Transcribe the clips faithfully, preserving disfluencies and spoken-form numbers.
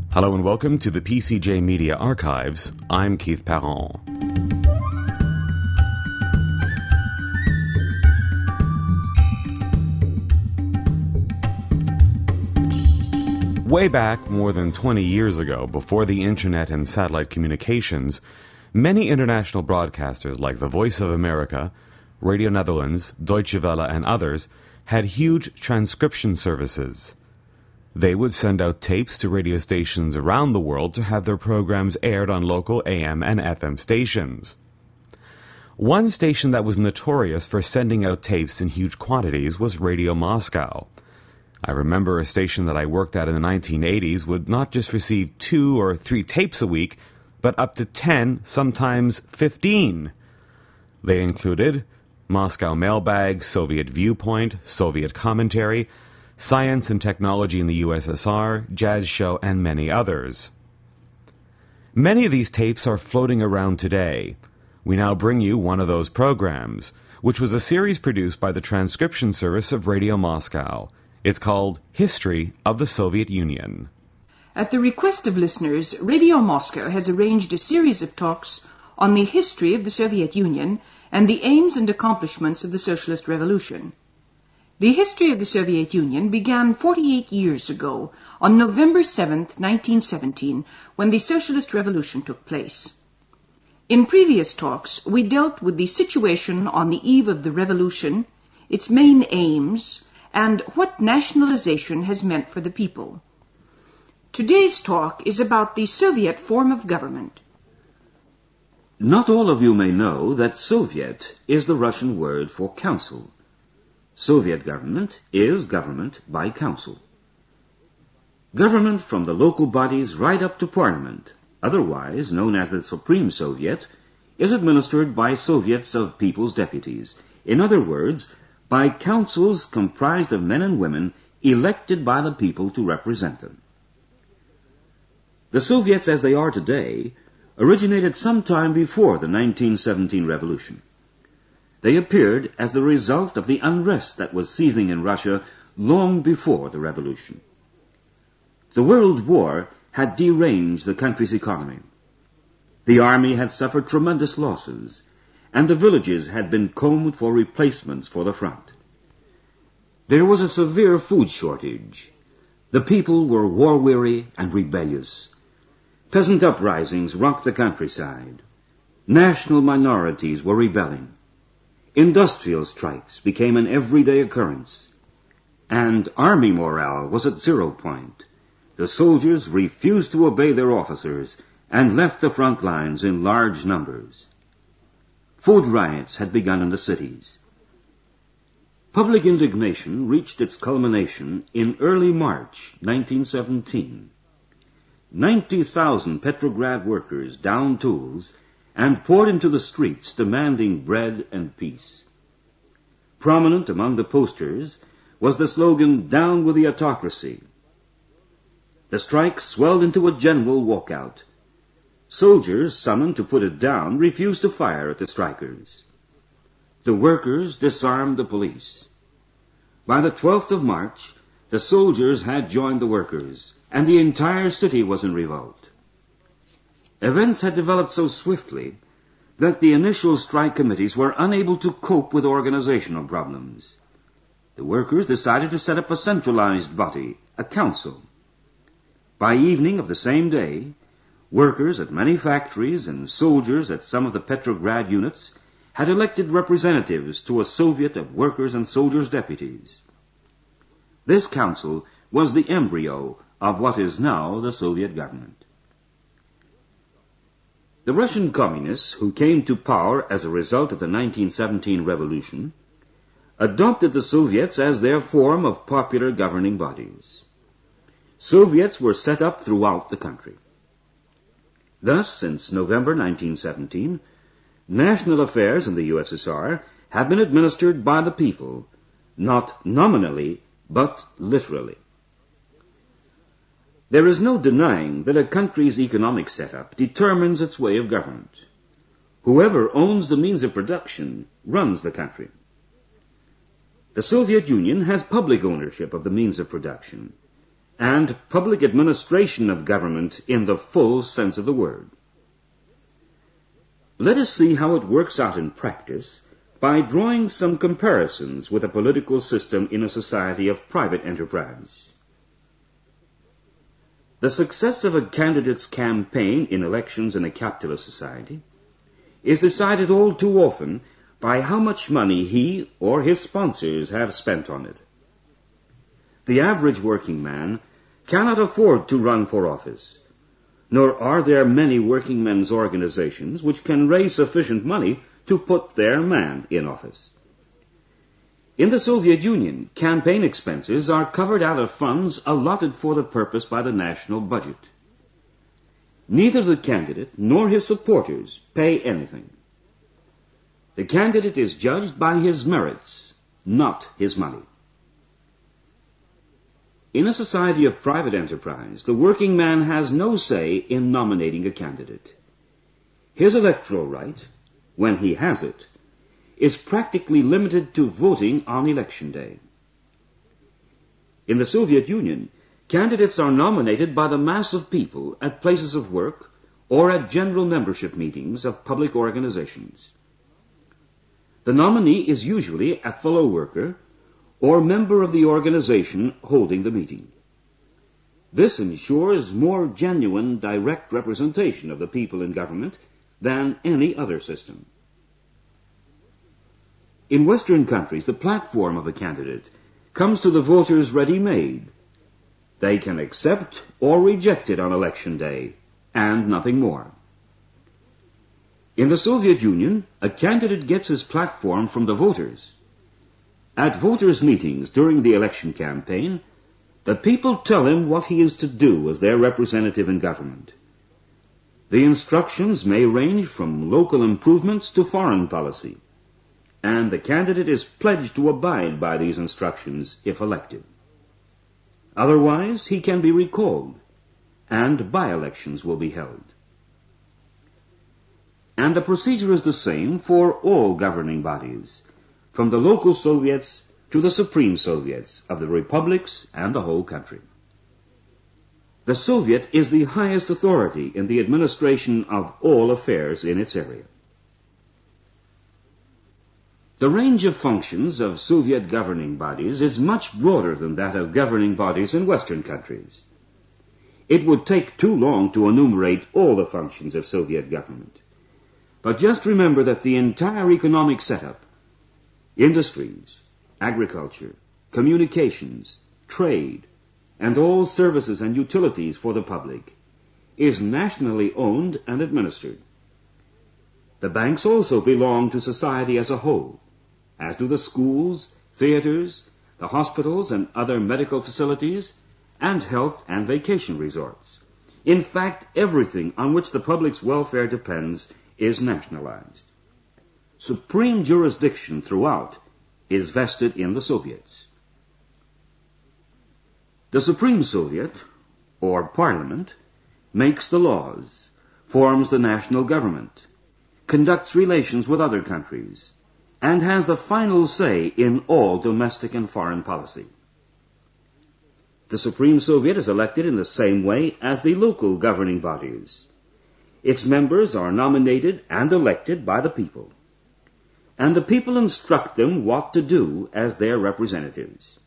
Hello and welcome to the P C J Media Archives. I'm Keith Parent. Way back more than twenty years ago, before the internet and satellite communications, many international broadcasters like the Voice of America, Radio Netherlands, Deutsche Welle, and others had huge transcription services. They would send out tapes to radio stations around the world to have their programs aired on local A M and F M stations. One station that was notorious for sending out tapes in huge quantities was Radio Moscow. I remember a station that I worked at in the nineteen eighties would not just receive two or three tapes a week, but up to ten, sometimes fifteen. They included Moscow Mailbag, Soviet Viewpoint, Soviet Commentary, Science and Technology in the U S S R, Jazz Show, and many others. Many of these tapes are floating around today. We now bring you one of those programs, which was a series produced by the transcription service of Radio Moscow. It's called History of the Soviet Union. At the request of listeners, Radio Moscow has arranged a series of talks on the history of the Soviet Union and the aims and accomplishments of the Socialist Revolution. The history of the Soviet Union began forty-eight years ago, on November seventh, nineteen seventeen, when the Socialist Revolution took place. In previous talks, we dealt with the situation on the eve of the revolution, its main aims, and what nationalization has meant for the people. Today's talk is about the Soviet form of government. Not all of you may know that Soviet is the Russian word for council. Soviet government is government by council. Government from the local bodies right up to parliament, otherwise known as the Supreme Soviet, is administered by Soviets of People's Deputies. In other words, by councils comprised of men and women elected by the people to represent them. The Soviets as they are today originated sometime before the nineteen seventeen revolution. They appeared as the result of the unrest that was seething in Russia long before the revolution. The World War had deranged the country's economy. The army had suffered tremendous losses, and the villages had been combed for replacements for the front. There was a severe food shortage. The people were war-weary and rebellious. Peasant uprisings rocked the countryside. National minorities were rebelling. Industrial strikes became an everyday occurrence. And army morale was at zero point. The soldiers refused to obey their officers and left the front lines in large numbers. Food riots had begun in the cities. Public indignation reached its culmination in early March nineteen seventeen. ninety thousand Petrograd workers downed tools and poured into the streets demanding bread and peace. Prominent among the posters was the slogan, "Down with the autocracy." The strike swelled into a general walkout. Soldiers summoned to put it down refused to fire at the strikers. The workers disarmed the police. By the twelfth of March, the soldiers had joined the workers, and the entire city was in revolt. Events had developed so swiftly that the initial strike committees were unable to cope with organizational problems. The workers decided to set up a centralized body, a council. By evening of the same day, workers at many factories and soldiers at some of the Petrograd units had elected representatives to a Soviet of Workers' and Soldiers' Deputies. This council was the embryo of what is now the Soviet government. The Russian communists, who came to power as a result of the nineteen seventeen revolution, adopted the Soviets as their form of popular governing bodies. Soviets were set up throughout the country. Thus, since November nineteen seventeen, national affairs in the U S S R have been administered by the people, not nominally, but literally. There is no denying that a country's economic setup determines its way of government. Whoever owns the means of production runs the country. The Soviet Union has public ownership of the means of production, and public administration of government in the full sense of the word. Let us see how it works out in practice by drawing some comparisons with a political system in a society of private enterprise. The success of a candidate's campaign in elections in a capitalist society is decided all too often by how much money he or his sponsors have spent on it. The average working man cannot afford to run for office, nor are there many working men's organizations which can raise sufficient money to put their man in office. In the Soviet Union, campaign expenses are covered out of funds allotted for the purpose by the national budget. Neither the candidate nor his supporters pay anything. The candidate is judged by his merits, not his money. In a society of private enterprise, the working man has no say in nominating a candidate. His electoral right, when he has it, is practically limited to voting on election day. In the Soviet Union, candidates are nominated by the mass of people at places of work or at general membership meetings of public organizations. The nominee is usually a fellow worker or member of the organization holding the meeting. This ensures more genuine direct representation of the people in government than any other system. In Western countries, the platform of a candidate comes to the voters ready-made. They can accept or reject it on election day, and nothing more. In the Soviet Union, a candidate gets his platform from the voters. At voters' meetings during the election campaign, the people tell him what he is to do as their representative in government. The instructions may range from local improvements to foreign policy, and the candidate is pledged to abide by these instructions if elected. Otherwise, he can be recalled, and by-elections will be held. And the procedure is the same for all governing bodies, from the local Soviets to the Supreme Soviets of the republics and the whole country. The Soviet is the highest authority in the administration of all affairs in its area. The range of functions of Soviet governing bodies is much broader than that of governing bodies in Western countries. It would take too long to enumerate all the functions of Soviet government. But just remember that the entire economic setup, industries, agriculture, communications, trade, and all services and utilities for the public, is nationally owned and administered. The banks also belong to society as a whole, as do the schools, theaters, the hospitals and other medical facilities, and health and vacation resorts. In fact, everything on which the public's welfare depends is nationalized. Supreme jurisdiction throughout is vested in the Soviets. The Supreme Soviet, or Parliament, makes the laws, forms the national government, conducts relations with other countries, and has the final say in all domestic and foreign policy. The Supreme Soviet is elected in the same way as the local governing bodies. Its members are nominated and elected by the people, and the people instruct them what to do as their representatives.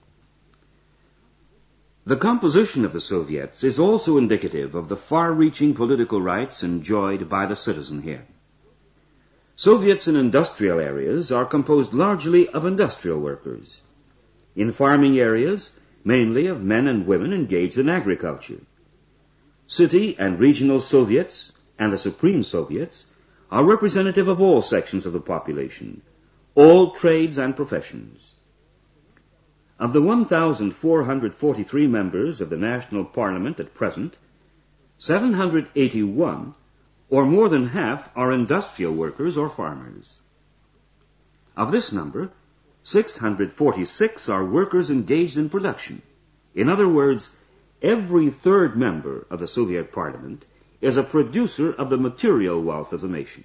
The composition of the Soviets is also indicative of the far-reaching political rights enjoyed by the citizen here. Soviets in industrial areas are composed largely of industrial workers. In farming areas, mainly of men and women engaged in agriculture. City and regional Soviets and the Supreme Soviets are representative of all sections of the population, all trades and professions. Of the one thousand four hundred forty-three members of the National Parliament at present, seven hundred eighty-one, or more than half, are industrial workers or farmers. Of this number, six hundred forty-six are workers engaged in production. In other words, every third member of the Soviet Parliament is a producer of the material wealth of the nation.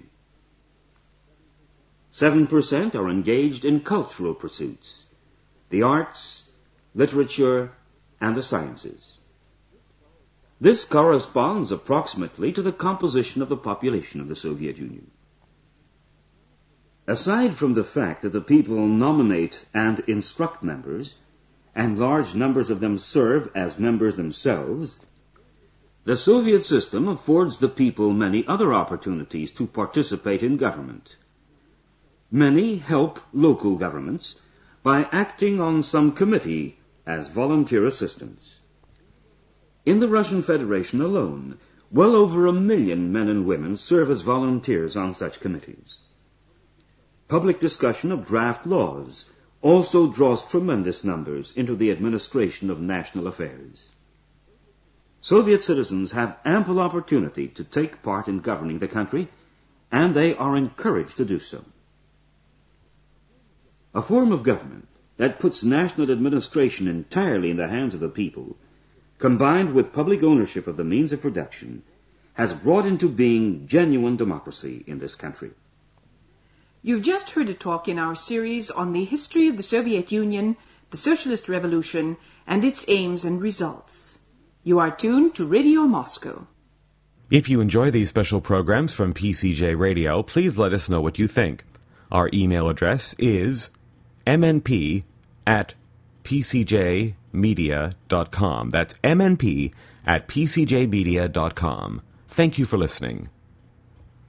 Seven percent are engaged in cultural pursuits, the arts, literature, and the sciences. This corresponds approximately to the composition of the population of the Soviet Union. Aside from the fact that the people nominate and instruct members, and large numbers of them serve as members themselves, the Soviet system affords the people many other opportunities to participate in government. Many help local governments by acting on some committee as volunteer assistants. In the Russian Federation alone, well over a million men and women serve as volunteers on such committees. Public discussion of draft laws also draws tremendous numbers into the administration of national affairs. Soviet citizens have ample opportunity to take part in governing the country, and they are encouraged to do so. A form of government that puts national administration entirely in the hands of the people, combined with public ownership of the means of production, has brought into being genuine democracy in this country. You've just heard a talk in our series on the history of the Soviet Union, the Socialist Revolution, and its aims and results. You are tuned to Radio Moscow. If you enjoy these special programs from P C J Radio, please let us know what you think. Our email address is m n p at p c j media dot com. That's m n p at p c j media dot com. Thank you for listening.